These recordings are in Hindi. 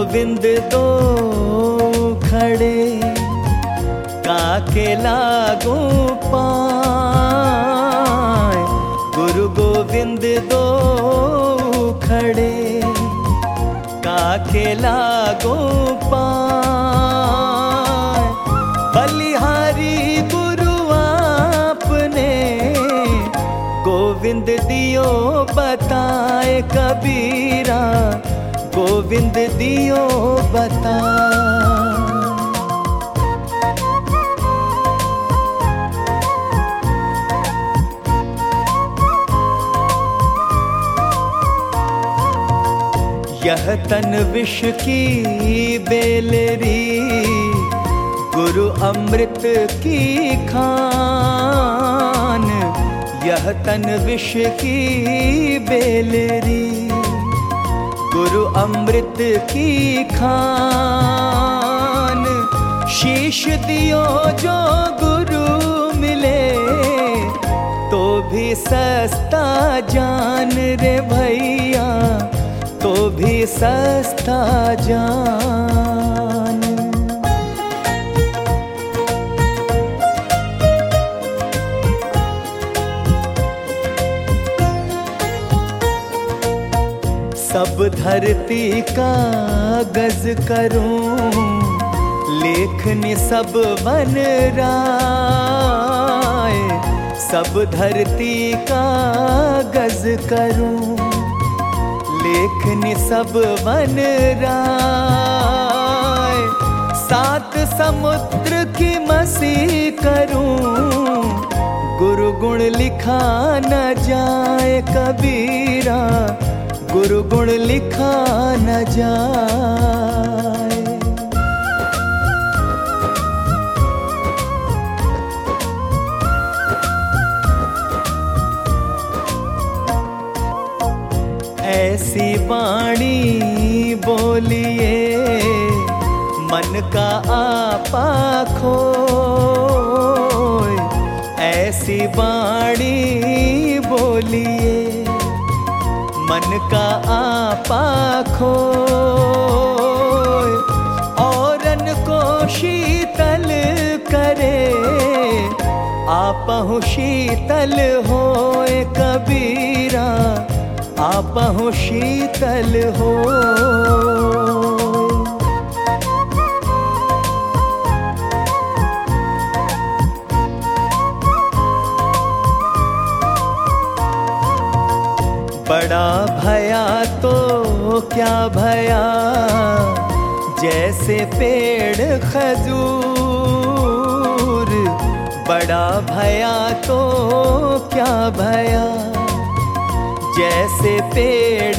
गोविंद दो खड़े, काके लागू पाए। गुरु गोविंद दो खड़े, काके लागू पाए। बलिहारी गुरु आपने, गोविंद दियो बताए कबीरा, गोविंद दियो बताए। यह तन विष की बेलरी, गुरु अमृत की खान। यह तन विष की बेलरी, गुरु अमृत की खान। शीश दियो जो गुरु मिले, तो भी सस्ता जान रे भैया, तो भी सस्ता जान। सब धरती का गज करूं, लेखनी सब बन राय। सब धरती का गज करूं, लेखनी सब बन राय। सात समुद्र की मसी करूं, गुरु गुण लिखा न जाए कबीरा, गुरु गुण लिखा न जाए। ऐसी वाणी बोलिए, मन का आपा खोए। ऐसी वाणी बोलिए, मन का आपा खोए। औरन को शीतल करे, आपहु शीतल होए कबीरा, आपहु शीतल हो। बड़ा भया तो क्या भया, जैसे पेड़ खजूर। बड़ा भया तो क्या भया, जैसे पेड़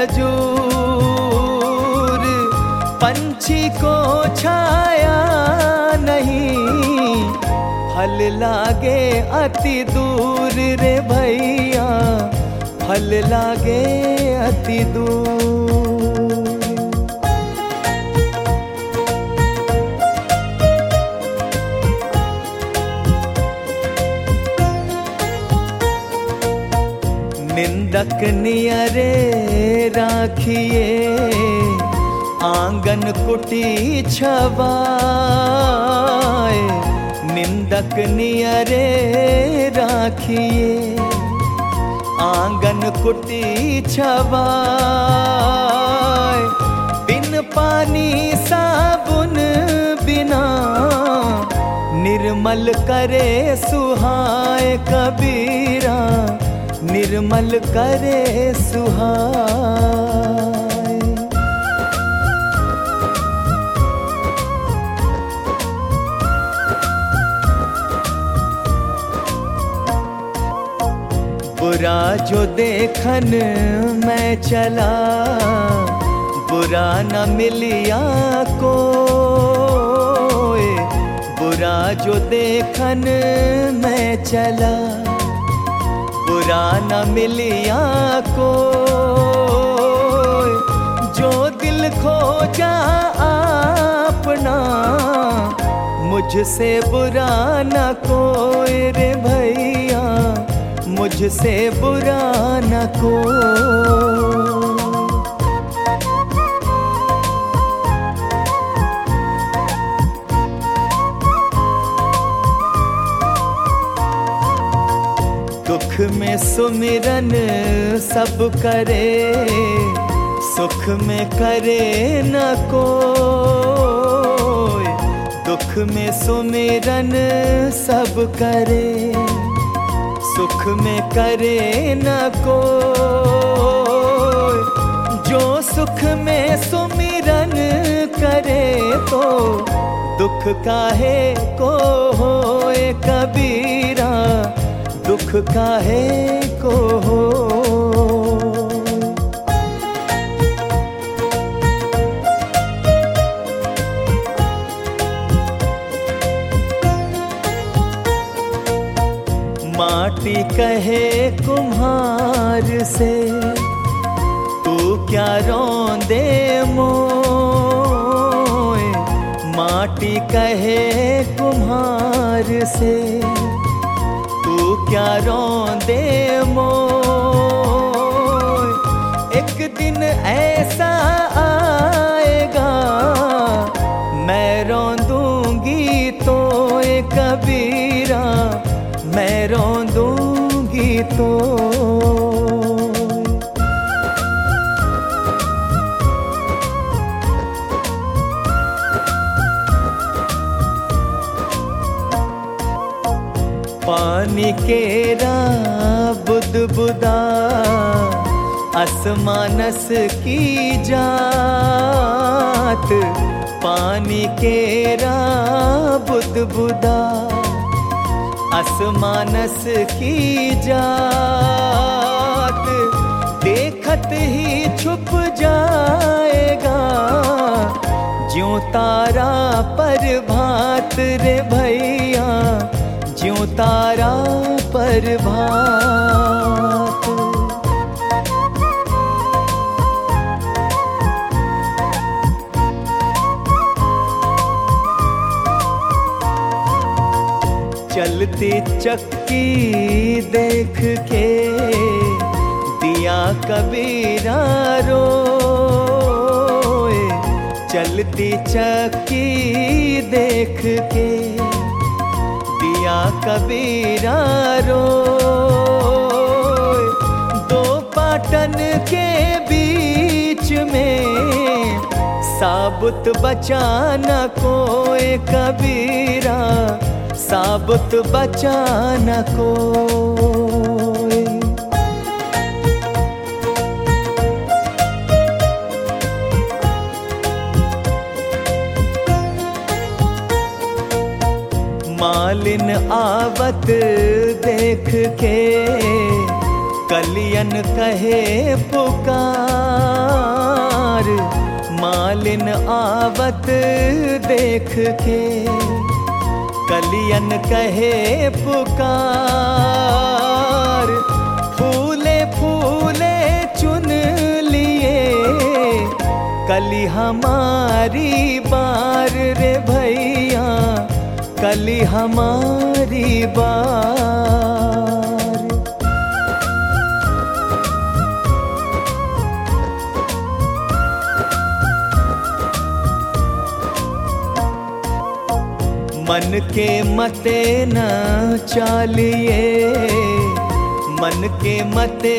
खजूर। पंछी को छाया नहीं, फल लागे अति दूर रे भैया, फल लागे अति दूर। निंदक नियरे राखिए, आंगन कुटी छवाए। निंदक नियरे राखिए, आंगन कुटी छवाए। बिन पानी साबुन बिना, निर्मल करे सुहाए कबीरा, निर्मल करे सुहाए। बुरा जो देखन मैं चला, बुरा न मिलिया कोई। बुरा जो देखन मैं चला, बुरा न मिलिया कोई। जो दिल खोजा अपना, मुझसे बुरा न कोई रे भैया, मुझसे बुरा न कोई। में सुमिरन सब करे, सुख में करे न कोई। दुख में सुमिरन सब करे, सुख में करे न कोई। जो सुख में सुमिरन करे तो दुख काहे को होए कबीरा, दुख काहे को हो। माटी कहे कुम्हार से, तू क्या रोंदे मोए। माटी कहे कुम्हार से, तू क्या रोंदे मोए। एक दिन ऐसा आएगा, मैं रोंदूंगी तो कबीरा, मैं रोंदूंगी तो। पानी केरा बुदबुदा, असमानस की जात। पानी केरा बुदबुदा, असमानस की जात। देखत ही छुप जाएगा, ज्यों तारा पर भात रे भैया, ज्यों तारा पर भात। चलती चक्की देख के दिया कबीरा रोए। चलती चक्की देख के दिया कबीरा रोए। दो पाटन के बीच में साबुत बचा न कोई कबीरा, साबुत बचा न कोई। मालिन आवत देख के कलियन कहे पुकार। मालिन आवत देख के कलियन कहे पुकार। फूले फूले चुन लिए, कली हमारी बार रे भैया, कली हमारी बार। मन के मते न चालिए, मन के मते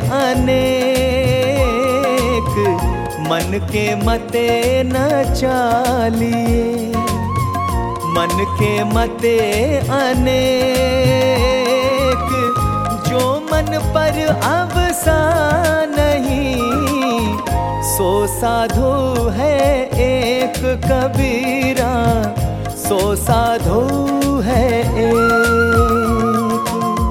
अनेक। मन के मते न चालिए, मन के मते अनेक। जो मन पर अवसा नहीं, सो साधु है एक कबीरा, सो साधु है एक।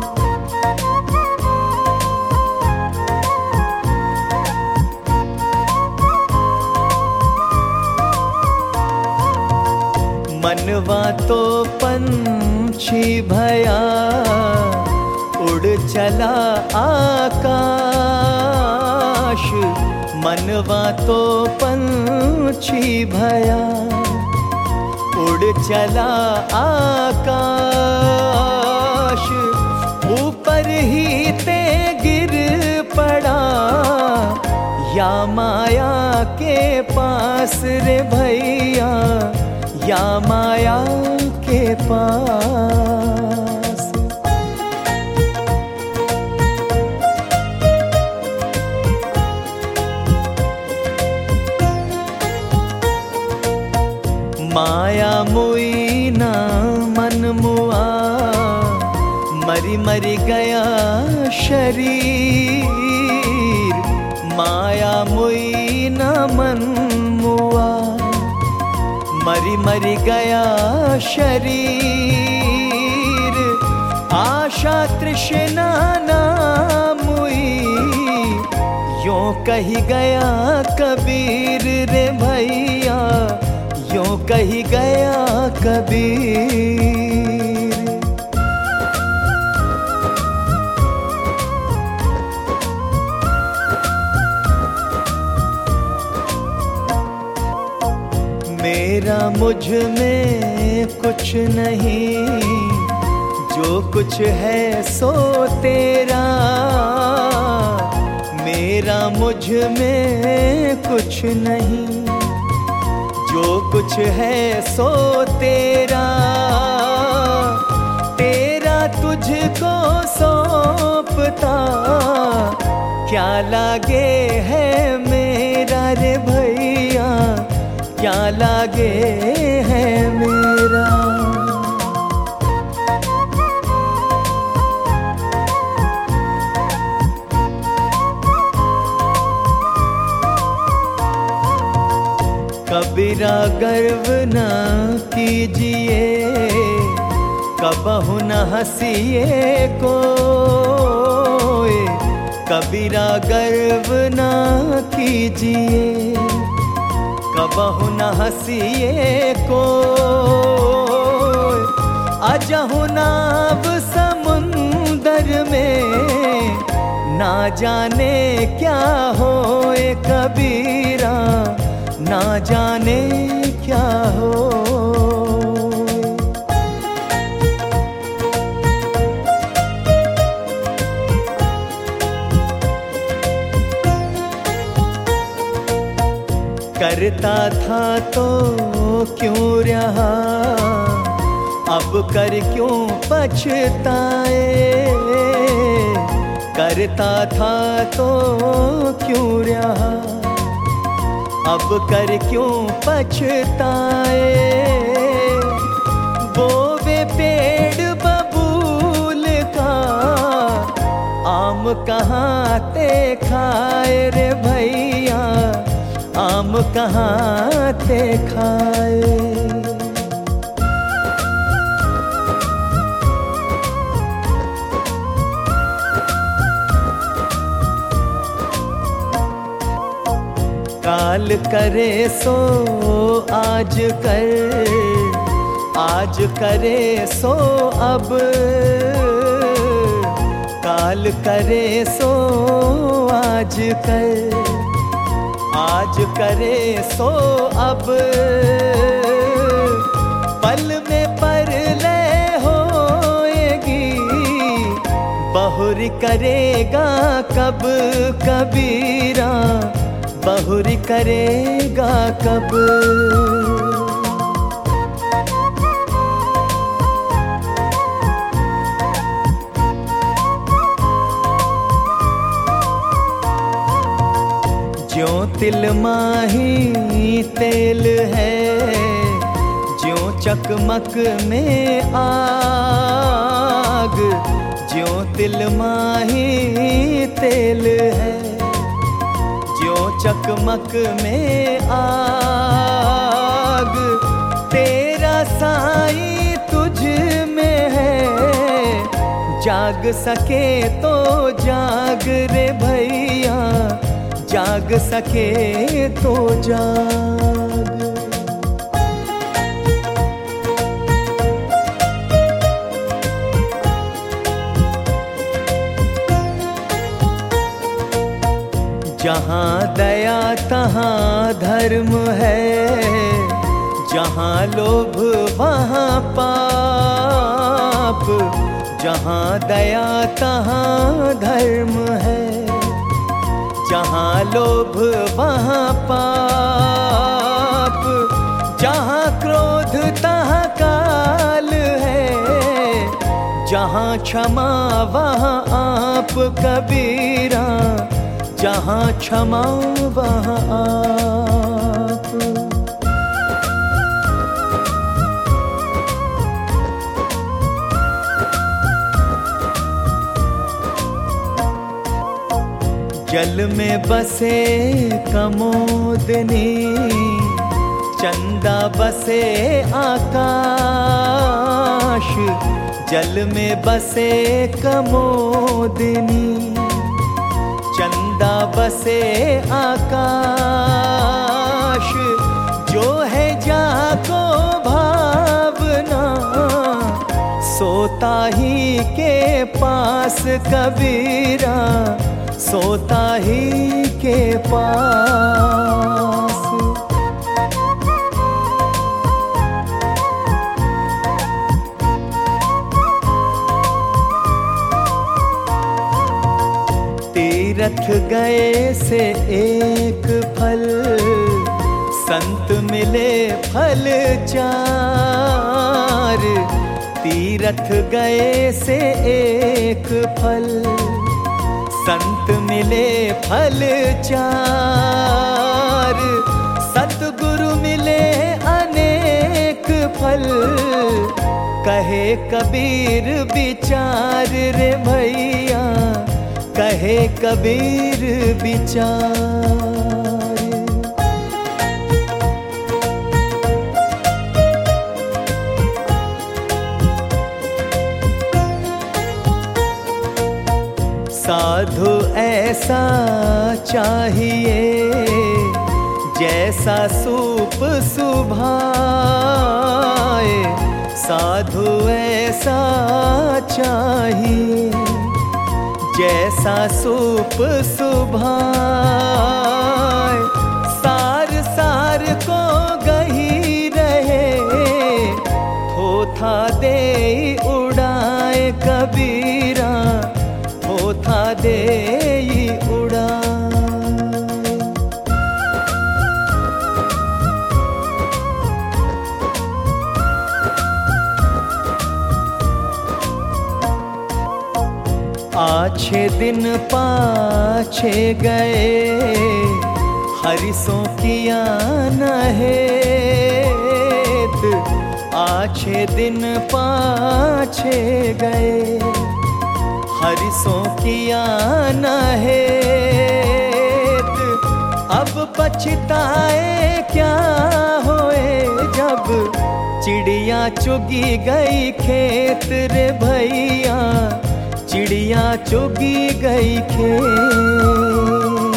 मनवा तो पंछी भया, उड़ चला आकाश। मनवा तो पंछी भया, उड़ चला आकाश। ऊपर ही ते गिर पड़ा, या माया के पास रे भैया, या माया के पास। मरी मरी गया शरीर, माया मुई न मन मुआ। मरी मरी गया शरीर, आशा तृष्णा ना मुई। यूं कही गया कबीर रे भैया, यूं कही गया कबीर। मेरा मुझ में कुछ नहीं, जो कुछ है सो तेरा। मेरा मुझ में कुछ नहीं, जो कुछ है सो तेरा। तेरा तुझको सौंपता, क्या लागे है मेरा रे भैया, क्या लागे है मेरा। कबीरा गर्व न कीजिए, कबहु न हंसिए कोई। कबीरा गर्व न कीजिए, कबहु न हंसिए कोई। अजहु नाव समुंदर में, ना जाने क्या होए कबीरा, ना जाने क्या हो। करता था तो क्यों रहा, अब कर क्यों पछताए। करता था तो क्यों रहा, अब कर क्यों पछताए। बोवे पेड़ बबूल का, आम कहाँ ते खाए रे भैया, आम कहाँ ते खाए। काल करे सो आज कर, आज करे सो अब। काल करे सो आज कर, आज करे सो अब। पल में परलय होएगी, बहुरी करेगा कब कबीरा, बहुरी करेगा कब। ज्यों तिल माही तेल है, ज्यों चकमक में आग। ज्यों तिल माही तेल है, ज्यों चकमक में आग। तेरा साई तुझ में है, जाग सके तो जाग रे भैया, जाग सके तो जाग। जहाँ दया तहाँ धर्म है, जहाँ लोभ वहाँ पाप। जहाँ दया तहाँ धर्म है, जहाँ लोभ वहाँ पाप। जहाँ क्रोध तहाँ काल है, जहाँ क्षमा वहाँ आप कबीरा, जहाँ क्षमा वहाँ आप। जल में बसे कमोदनी, चंदा बसे आकाश। जल में बसे कमोदनी, चंदा बसे आकाश। जो है जाको भावना, सोता ही के पास कबीरा, सोता ही के पास। तीरथ गए से एक फल, संत मिले फल चार। तीरथ गए से एक फल, संत मिले फल चार। सतगुरु मिले अनेक फल, कहे कबीर विचार रे भैया, कहे कबीर विचार। साधु ऐसा चाहिए, जैसा सूप सुभाए। साधु ऐसा चाहिए, जैसा सूप सुभाए। सार सार को गही रहे, थोथा दे उड़ाए कबीरा, थोथा दे उड़ाए। आछे दिन पाछे गए, हरिसों किया नहेत। आछे दिन पाछे गए, हरिसों किया नहेत। अब पछताए क्या होए, जब चिड़िया चुगी गई खेत रे भैया, चिड़िया चुगी गई खेत।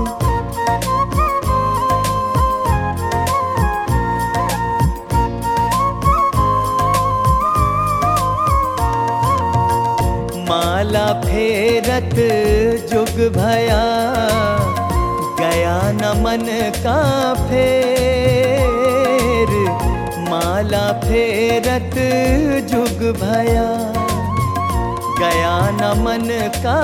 माला फेरत जुग भया, गया न मन का फेर। माला फेरत जुग भया, गया न मन का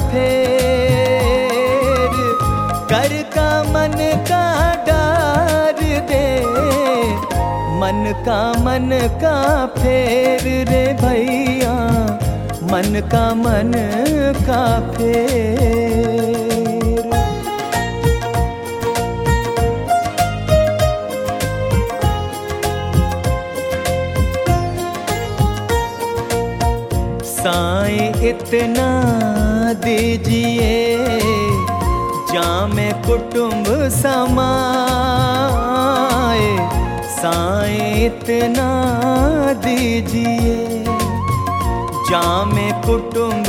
फेर। कर का मन का डार दे, मन का फेर रे भैया, मन का फेर। साईं इतना दीजिए, जामे कुटुंब समाए। साईं इतना दीजिए, जामे कुटुंब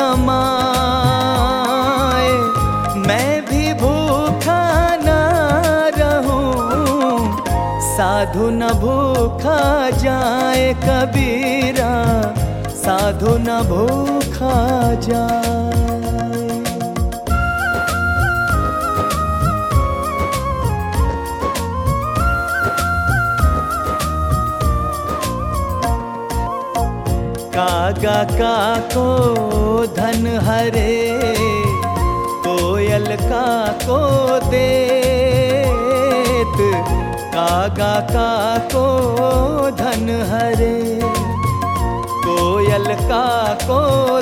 समाए। मैं भी भूखा ना रहूं, साधु न भूखा जाए कबीरा, साधु न भूखा जाए। कागा का को धन हरे, कोयल का को देत। कागा का को धन हरे, कोयल का को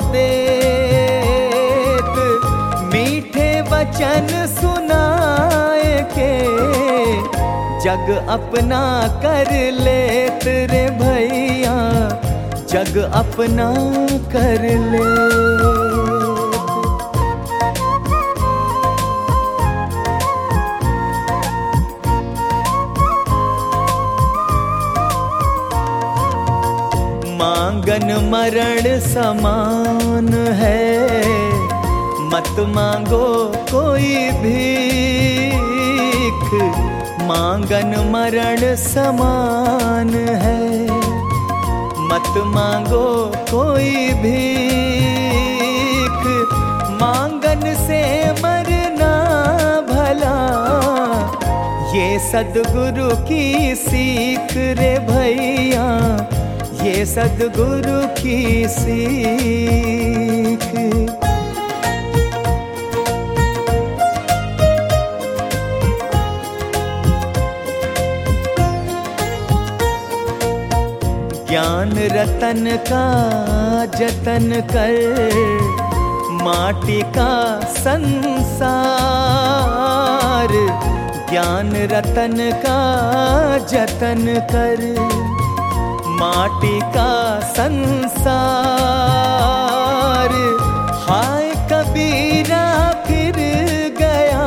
देत। मीठे वचन सुनाए के, जग अपना कर लेत रे भैया, जग अपना कर ले। समान है। मत मांगो कोई भीख, मांगन मरण समान है। मत मांगो कोई भीख, मांगन से मरना भला। ये सद्गुरु की सीख रे भैया, ये सद्गुरु की सीख। ज्ञान रतन का जतन कर, माटी का संसार। ज्ञान रतन का जतन कर, माटी का संसार। हाय कबीरा फिर गया,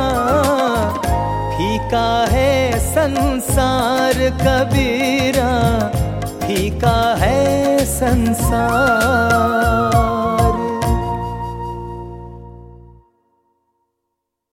फीका है संसार कबीरा, फीका है संसार।